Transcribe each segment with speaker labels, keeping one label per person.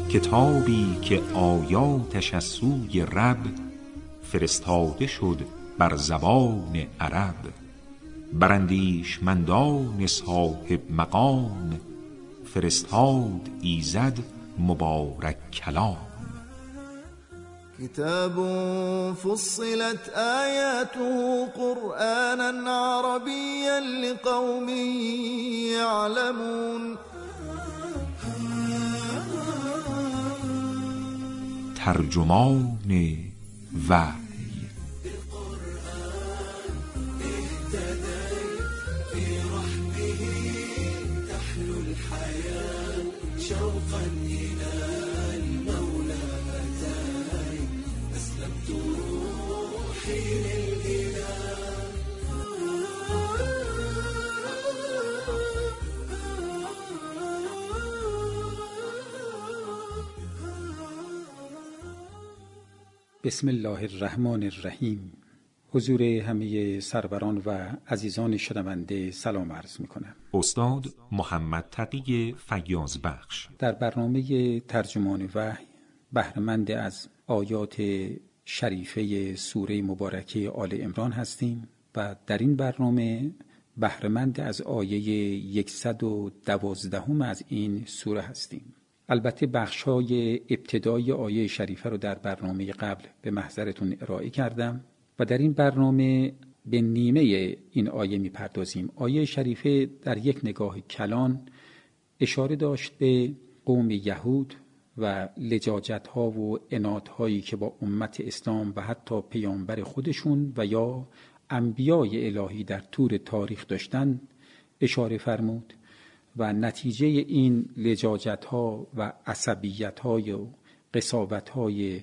Speaker 1: کتابی که آیاتش از سوی رب فرستاده شد بر زبان عرب، بر اندیشمندان صاحب مقام فرستاد ایزد مبارک کلام.
Speaker 2: كتاب فصلت آياته قرآنا عربيا لقوم يعلمون.
Speaker 1: ترجمان وحی.
Speaker 3: بسم الله الرحمن الرحیم. حضور همه سروران و عزیزان شنونده سلام عرض می‌کنم.
Speaker 1: استاد محمد تقی فیاض بخش
Speaker 3: در برنامه ترجمان وحی بهره‌مند از آیات شریفه سوره مبارکه آل عمران هستیم و در این برنامه بهره‌مند از آیه 112 از این سوره هستیم. البته بخش‌های ابتدای آیه شریفه رو در برنامه قبل به محضرتون ارائه کردم و در این برنامه به نیمه این آیه می‌پردازیم. آیه شریفه در یک نگاه کلان اشاره داشت به قوم یهود و لجاجت‌ها و عنادهایی که با امت اسلام و حتی پیامبر خودشون و یا انبیای الهی در طول تاریخ داشتن اشاره فرمود و نتیجه این لجاجت‌ها و عصبیت‌های و قساوت‌های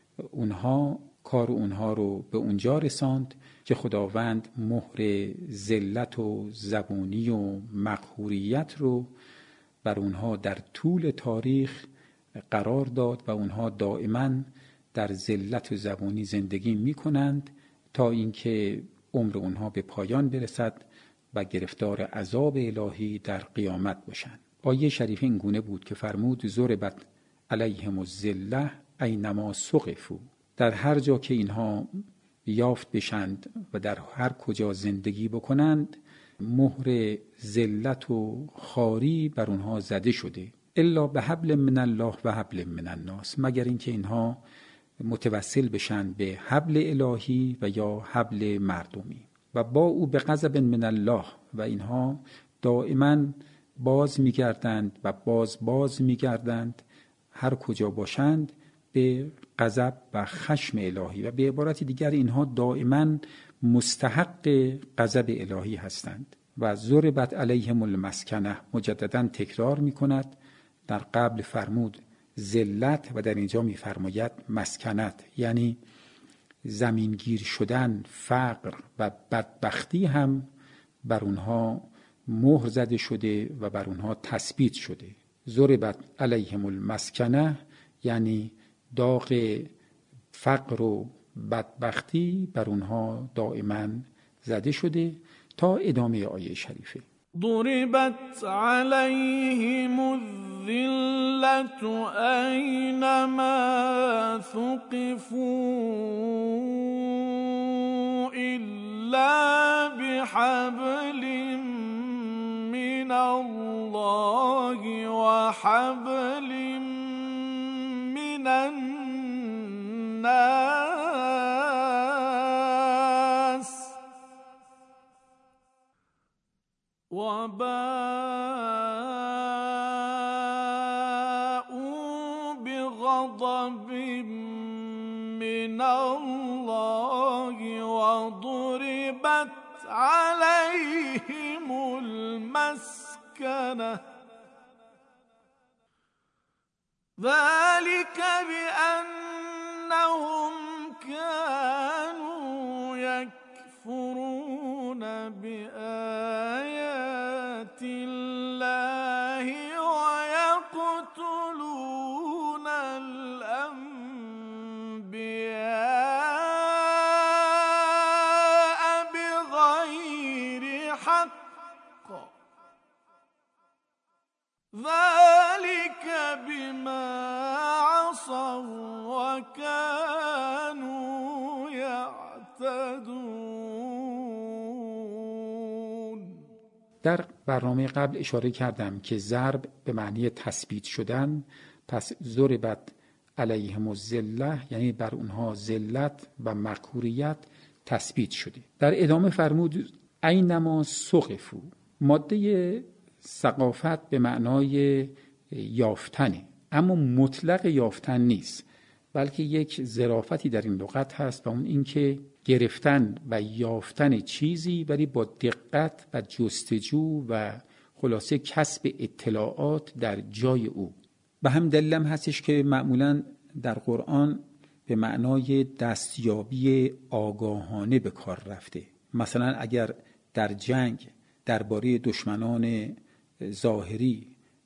Speaker 3: اونها کار اونها رو به اونجا رساند که خداوند مهر ذلت و زبونی و مقهوریت رو بر اونها در طول تاریخ قرار داد و اونها دائما در ذلت و زبونی زندگی می‌کنند تا اینکه عمر اونها به پایان برسد و گرفتار عذاب الهی در قیامت باشند. آیه شریفه این گونه بود که فرمود ضربت علیهم الذلة اینما ثقفوا. در هر جا که اینها یافت بشند و در هر کجا زندگی بکنند مهر ذلت و خواری بر اونها زده شده. الا بحبل من الله و حبل من الناس، مگر اینکه اینها متوسل بشن به حبل الهی و یا حبل مردمی. و با او به غضب من الله، و اینها دائما باز میگردند و باز میگردند هر کجا باشند به غضب و خشم الهی، و به عبارت دیگر اینها دائما مستحق غضب الهی هستند. و ضربت علیهم المسکنه مجددا تکرار میکند. در قبل فرمود ذلت و در اینجا میفرماید مسکنت، یعنی زمینگیر شدن، فقر و بدبختی هم بر اونها مهر زده شده و بر اونها تثبیت شده. ضربت علیهم المسکنه یعنی داغ فقر و بدبختی بر اونها دائما زده شده. تا ادامه آیه شریفه.
Speaker 4: ضربت علیهم الذلة اینما ثقفوا الا بحبل من الله وحبل من الناس وباءوا بغضب من الله وضربت عليهم المسكنة ذلك بأنهم كانوا يكفرون بآيات الله ويقتلون الأنبياء بغير حق ذلك بما
Speaker 3: برنامه قبل اشاره کردم که ضرب به معنی تثبیت شدن، پس ضربت علیهم الذله یعنی بر اونها ذلت و مقهوریت تثبیت شده. در ادامه فرمود اینما ثقفوا. ماده ثقافت به معنای یافتنه، اما مطلق یافتن نیست، بلکه یک ظرافتی در این لغت هست و اون این که گرفتن و یافتن چیزی ولی با دقت و جستجو و خلاصه کسب اطلاعات در جای او. به هم دلیلم هستش که معمولاً در قرآن به معنای دستیابی آگاهانه به کار رفته. مثلا اگر در جنگ درباره دشمنان ظاهری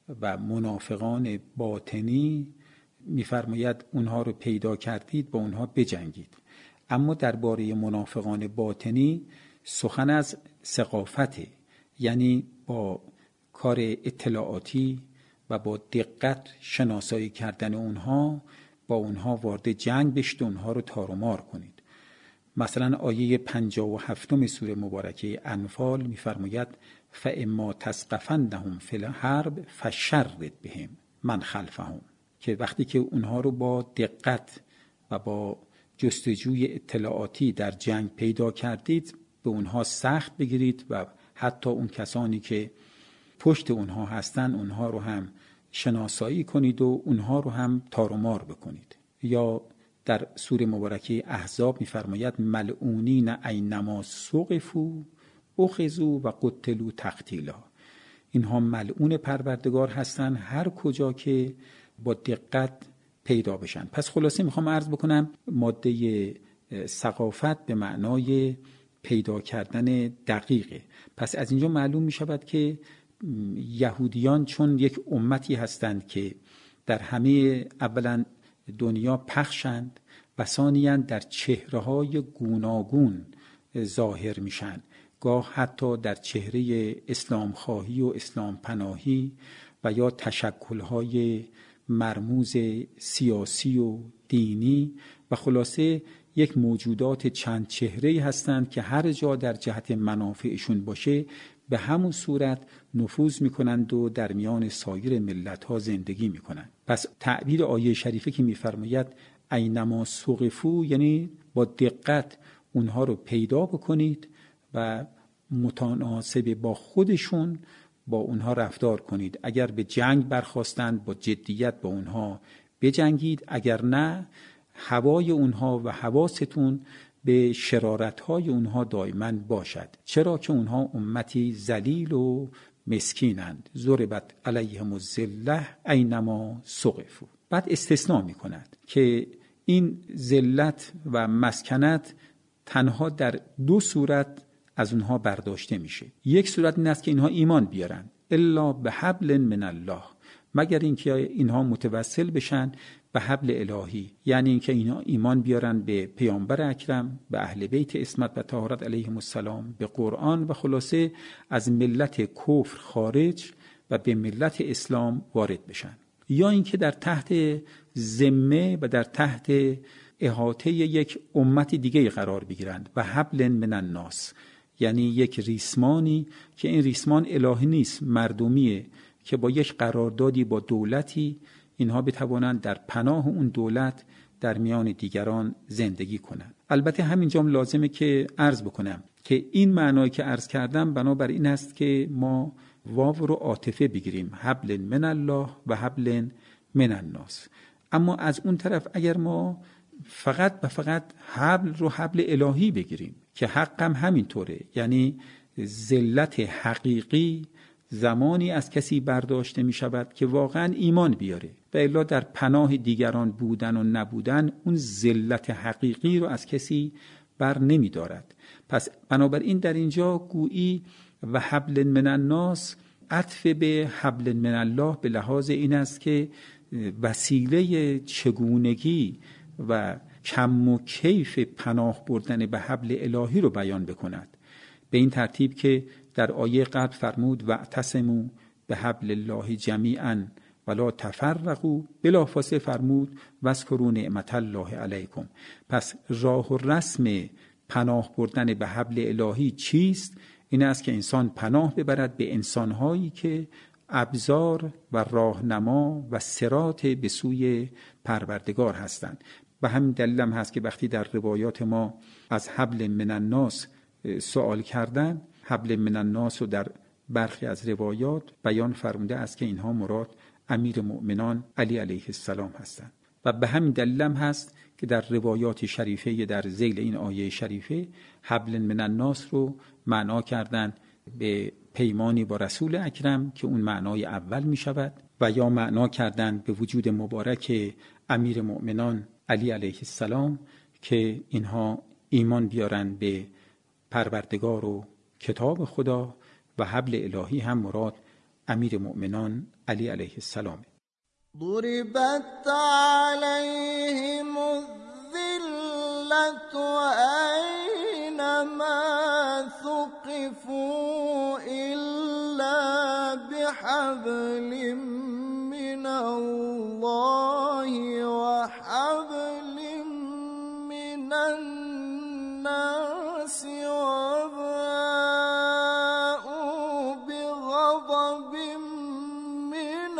Speaker 3: و منافقان باطنی می‌فرماید اونها رو پیدا کردید با اونها بجنگید، اما درباره منافقان باطنی سخن از ثقافته، یعنی با کار اطلاعاتی و با دقت شناسایی کردن اونها، با اونها وارد جنگ بشید و اونها رو تار و مار کنید. مثلا آیه 57 سوره مبارکه انفال می‌فرماید فاما تثقفنهم فی الحرب فشرد بهم من خلفهم، که وقتی که اونها رو با دقت و با جستجوی اطلاعاتی در جنگ پیدا کردید به اونها سخت بگیرید و حتی اون کسانی که پشت اونها هستن اونها رو هم شناسایی کنید و اونها رو هم تار و مار بکنید. یا در سوره مبارکه احزاب می‌فرماید ملعونین اینما ثقفوا اخذوا و قتلوا تقتیلا. اینها ملعون پروردگار هستن هر کجا که با دقت پیدا بشن. پس خلاصه میخوام عرض بکنم ماده ثقافت به معنای پیدا کردن دقیقه. پس از اینجا معلوم میشود که یهودیان چون یک امتی هستند که در همه اولا دنیا پخشند و ثانیاً در چهره‌های گوناگون ظاهر میشن، گاه حتی در چهره اسلام خواهی و اسلام پناهی و یا تشکل‌های مرموز سیاسی و دینی و خلاصه یک موجودات چند چهره‌ای هستند که هر جا در جهت منافعشون باشه به همون صورت نفوذ میکنند و در میان سایر ملت‌ها زندگی میکنند. پس تعبیر آیه شریفه که میفرماید اینما ثقفوا یعنی با دقت اونها رو پیدا بکنید و متناسب با خودشون با اونها رفتار کنید. اگر به جنگ برخواستند با جدیت با اونها بجنگید، اگر نه هوای اونها و حواستون به شرارت‌های اونها دائما باشد، چرا که اونها امتی ذلیل و مسکینند. ضربت علیهم الذله اینما ثقفوا. بعد استثناء می‌کند که این ذلت و مسکنت تنها در دو صورت از اونها برداشته میشه. یک صورت این است که اینها ایمان بیارن، الا به حبل من الله، مگر اینکه اینها متوسل بشن به حبل الهی، یعنی اینکه اینها ایمان بیارن به پیامبر اکرم، به اهل بیت عصمت و طهارت علیهم السلام، به قرآن و خلاصه از ملت کفر خارج و به ملت اسلام وارد بشن، یا اینکه در تحت ذمه و در تحت احاطه یک امت دیگه قرار بگیرند و حبل من الناس، یعنی یک ریسمانی که این ریسمان الهی نیست، مردمیه که با یک قراردادی با دولتی اینها بتوانند در پناه اون دولت در میان دیگران زندگی کنند. البته همینجام لازمه که عرض بکنم که این معنایی که عرض کردم بنابر این است که ما واو رو عاطفه بگیریم، حبل من الله و حبل من الناس. اما از اون طرف اگر ما فقط و فقط حبل رو حبل الهی بگیریم که حقم همینطوره، یعنی ذلت حقیقی زمانی از کسی برداشته می شود که واقعا ایمان بیاره و الا در پناه دیگران بودن و نبودن اون ذلت حقیقی رو از کسی بر نمی دارد. پس بنابراین در اینجا گویی و حبل من الناس عطف به حبل من الله به لحاظ این است که وسیله چگونگی و کم و کیف پناه بردن به حبل الهی رو بیان بکند، به این ترتیب که در آیه قبل فرمود واعتصموا بحبل الله جمیعا ولا تفرقوا، بلافاصله فرمود واذکروا نعمت الله علیکم. پس راه و رسم پناه بردن به حبل الهی چیست؟ این است که انسان پناه ببرد به انسانهایی که ابزار و راهنما و صراط به سوی پروردگار هستند. و همین دلیل هم هست که وقتی در روایات ما از حبل من الناس سوال کردن، حبل من الناس رو در برخی از روایات بیان فرموده است که اینها مراد امیر مؤمنان علی علیه السلام هستند. و به همین دلیل هم هست که در روایات شریفه در ذیل این آیه شریفه حبل من الناس رو معنا کردن به پیمانی با رسول اکرم که اون معنای اول می شود، و یا معنا کردن به وجود مبارک امیر مؤمنان علی علیه السلام که اینها ایمان بیارن به پروردگار و کتاب خدا، و حبل الهی هم مراد امیر مؤمنان علی علیه السلام.
Speaker 2: ضربت عليهم الذلة أينما ثقفوا إلا بحبل من الله وحبل من الناس وباءوا بغضب من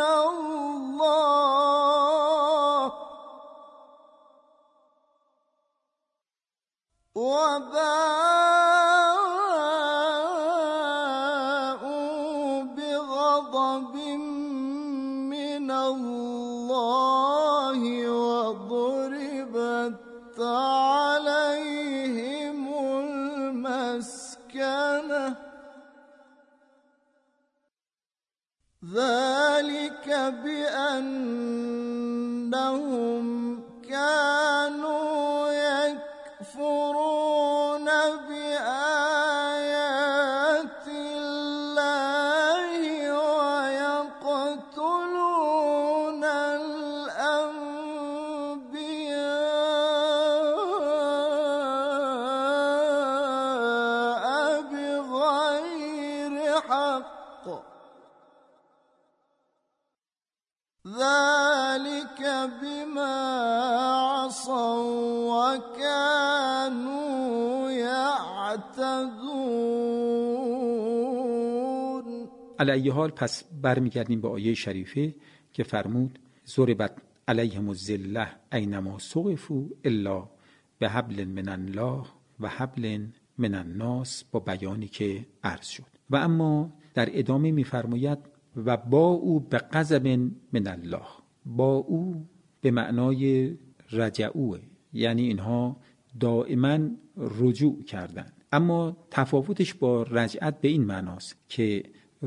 Speaker 2: الله وباءوا بغضب من الله وضربت عليهم المسكنة ذلك بأنهم كانوا يكفرون بآيات الله ويقتلون الأنبياء بغير حق ذلك بما عصوا وكانوا يعتدون.
Speaker 3: علی ای حال پس برمیگردیم به آیه شریفه که فرمود ضربت علیهم الذلة اینما ثقفوا الا بحبل من الله و حبل من الناس، با بیانی که عرض شد. و اما در ادامه میفرماید و با او به غضب من الله. با او به معنای رجعوه، یعنی اینها دائما رجوع کردند. اما تفاوتش با رجعت به این معناست که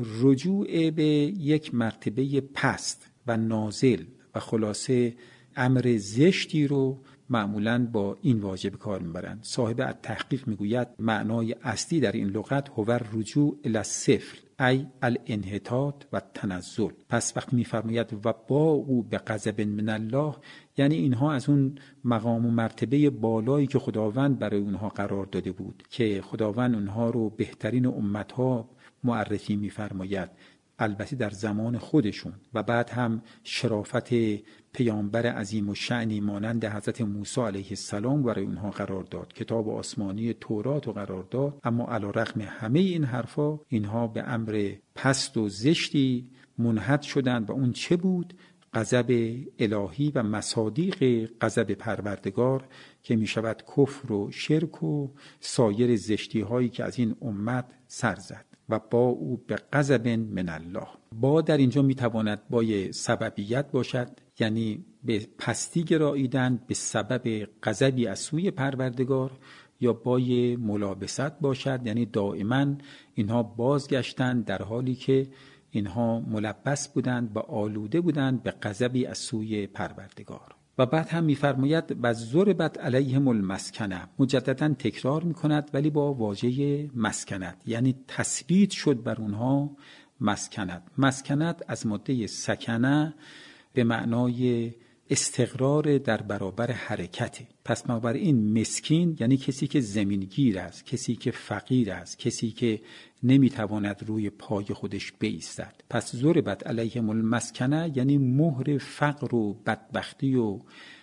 Speaker 3: رجوع به یک مرتبه پست و نازل و خلاصه امر زشتی رو معمولاً با این واژه به کار میبرند. صاحب التحقیق میگوید معنای اصلی در این لغت هو رجوع الی الصفر ای الانحطاط و تنزل. پس وقتی میفرماید و با او به غضب من الله، یعنی اینها از اون مقام و مرتبه بالایی که خداوند برای اونها قرار داده بود که خداوند اونها رو بهترین امتها معرفی میفرماید، البته در زمان خودشون، و بعد هم شرافت پیامبر عظیم و شأنی مانند حضرت موسی علیه السلام برای اونها قرار داد، کتاب آسمانی تورات رو قرار داد. اما علیرغم همه این حرفا اینها به امر پست و زشتی منحط شدند و اون چه بود؟ غضب الهی و مصادیق غضب پروردگار که می شود کفر و شرک و سایر زشتی هایی که از این امت سر زد. و با او به غضب من الله. با در اینجا می تواند بای سببیت باشد، یعنی به پستی گراییدن به سبب غضبی از سوی پروردگار، یا بای ملابست باشد، یعنی دائما اینها بازگشتند در حالی که اینها ملبس بودند و آلوده بودند به غضبی از سوی پروردگار. و بعد هم می‌فرماید و ضربت علیهم المسکنه، مجددا تکرار می‌کند ولی با واژه مسکنت، یعنی تثبیت شد بر اونها مسکنت. مسکنت از ماده سکنه به معنای استقرار در برابر حرکته. پس بنابراین مسکین یعنی کسی که زمینگیر است، کسی که فقیر است، کسی که نمیتواند روی پای خودش بایستد. پس ضربت علیهم المسکنه یعنی مهر فقر و بدبختی و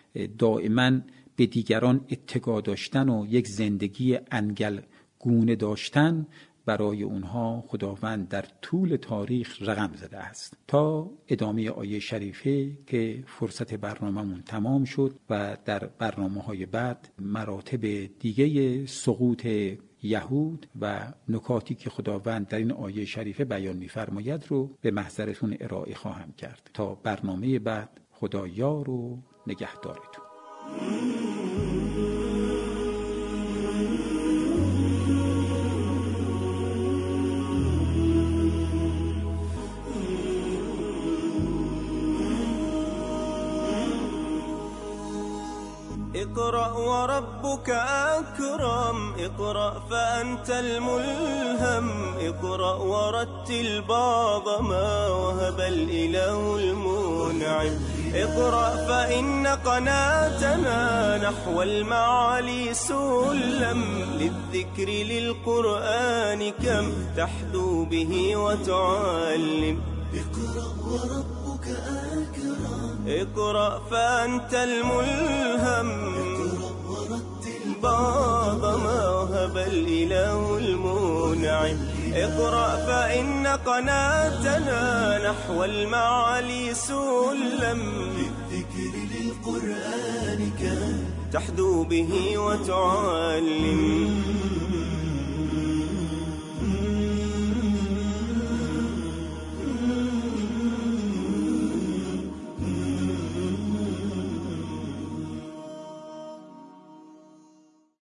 Speaker 3: دائما به دیگران اتکا داشتن و یک زندگی انگل گونه داشتن برای اونها خداوند در طول تاریخ رقم زده است تا ادامه آیه شریفه که فرصت برنامه‌مون تمام شد و در برنامه‌های بعد مراتب دیگه سقوط یهود و نکاتی که خداوند در این آیه شریفه بیان می‌فرماید رو به محضرتون ارائه خواهم کرد. تا برنامه بعد خدا یار و نگهدارتون.
Speaker 5: اقرأ وربك أكرم، اقرأ فأنت الملهم، اقرأ ورتل بعض ما وهب الإله المنعم، اقرأ فإن قناتنا نحو المعالي سلم، للذكر للقرآن كم تحدو به وتعلم. اقرأ وربك أكرم، اقرأ فأنت الملهم، بعض ما وهب الإله المنعم، اقرأ فإن قناتنا نحو المعالي سلم، للذكر للقرآن كم تحدو به وتعلم.